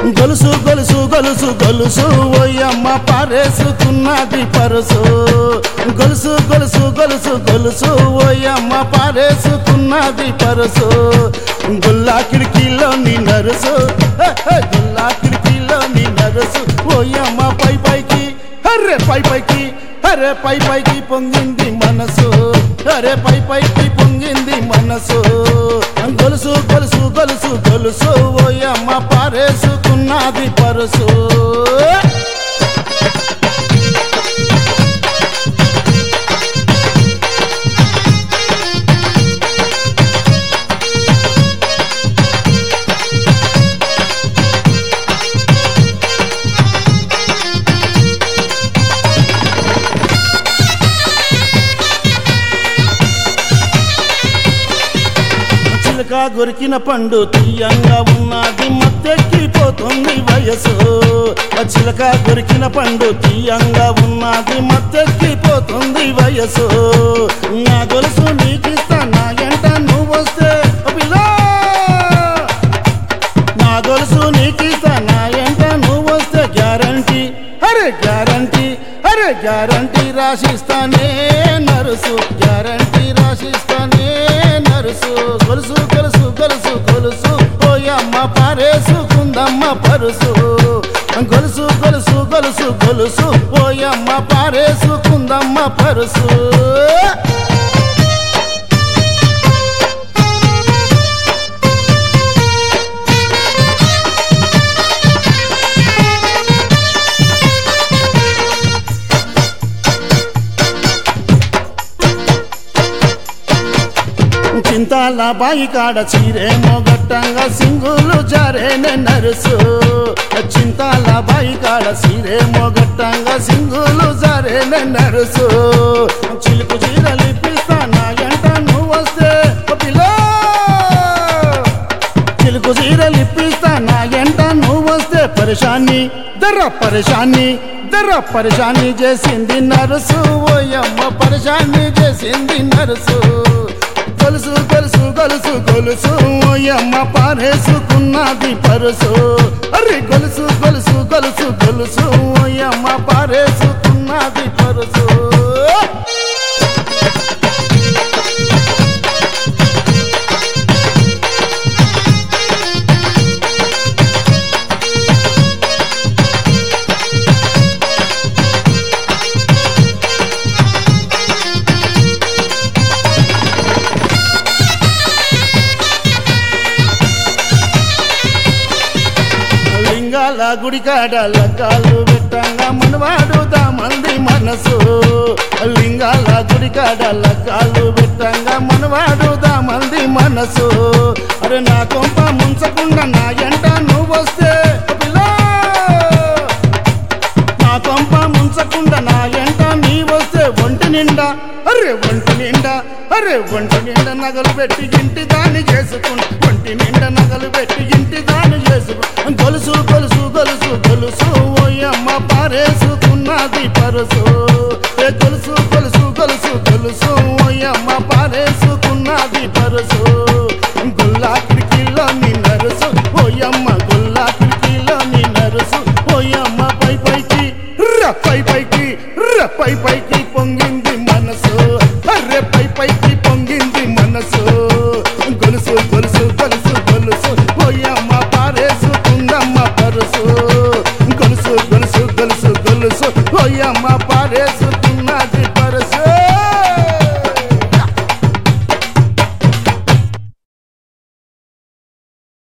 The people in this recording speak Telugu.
గొలుసు గొలుసు గొలుసు గొలుసు ఓయమ్మ పారేసుకున్నది పరుసు గొలుసు గొలుసు గొలుసు గొలుసు ఓయమ్మ పారేసుకున్నది పరుసు గుల్లా కిటికీలో నీ నరుసు గుల్లా కిటికీలో నీ నరుసు ఓయమ్మ పై పైకి అరే పై పైకి అరే పై పైకి పొంగింది మనసు అరే పై పైకి పొంగింది మనసు గొలుసు గొలుసు గొలుసు గొలుసు ఓయమ్మ పారేసుకున్నది పరుసు చిలక గొరికిన పండు తీయంగా ఉన్నది మత్తెక్కిపోతుంది వయసు చిలక గొరికిన పండు తీయంగా ఉన్నది మత్తెక్కిపోతుంది వయసు నా గొలుసు నీకిస్తా నా ఎంట నువ్వు వస్తే నా గొలుసు నీకిస్తా నా ఎంట నువ్వు వస్తే గ్యారంటీ అరే గ్యారంటీ అరే గ్యారంటీ రాసిస్తానే నరుసు గ్యారంటీ రాసిస్తానే నరుసు గొలుసు గొలుసు గొలుసు గొలుసు ఓయమ్మ పారేసుకుందమ్మ పరుసు గొలుసు గొలుసు గొలుసు గొలుసు ఓయమ్మ పారేసుకుందమ్మ పరుసు చింతాల బాయి కాడ చీరేమో గట్టంగా సింగులు జారేనే నరుసు చింతాల బాయి కాడ చీరేమో గట్టంగా సింగులు జారేనే నరుసు చిలుకు చీరలు ఇప్పిస్తా నా ఎంట నువ్వు వస్తే చిలుకు చీరలు ఇప్పిస్తా నా ఎంట నువ్వు వస్తే పరేషాన్ని దర్ర పరేషాన్ని చేసింది నరుసు ఓయమ్మ పరేషాన్ని చేసింది నరుసు గొలుసు గొలుసు గొలుసు గొలుసు ఓయమ్మ పారేసుకున్నది పరుసు అరే గొలుసు గొలుసు గొలుసు గొలుసు ఓయమ్మ పారేసుకున్నది పరుసు లింగాల గుడికాడ లగ్గాలు పెట్టంగా మనవాడుదా మంది మనసు లింగాల గుడికాడ లగ్గాలు పెట్టంగా మనవాడుదా మంది మనసు అరే నా కొంప ముంచకుండా నా ఎంట నువ్వు వస్తే నా కొంప ముంచకుండా నా ఎంట నీ వస్తే ఒంటి నిండా అరే ఒంటి నిండా నగలు పెట్టి ఇంటి దాన్ని చేసుకుంటా ఒంటి నిండా నగలు పెట్టి ఇంటి దాన్ని చేసుకుంటా గొలుసు గొలుసు గొలుసు గొలుసు ఓయమ్మ పారేసుకున్నది పరుసు గొలుసు గొలుసు గొలుసు గొలుసు ఓయమ్మ పారేసుకున్నది పరుసు గుల్లా కిటికీలో నీ నరుసు ఓయమ్మ గుల్లా కిటికీలో నీ నరుసు ఓయమ్మ పై పైకి పై పైకి పొంగింది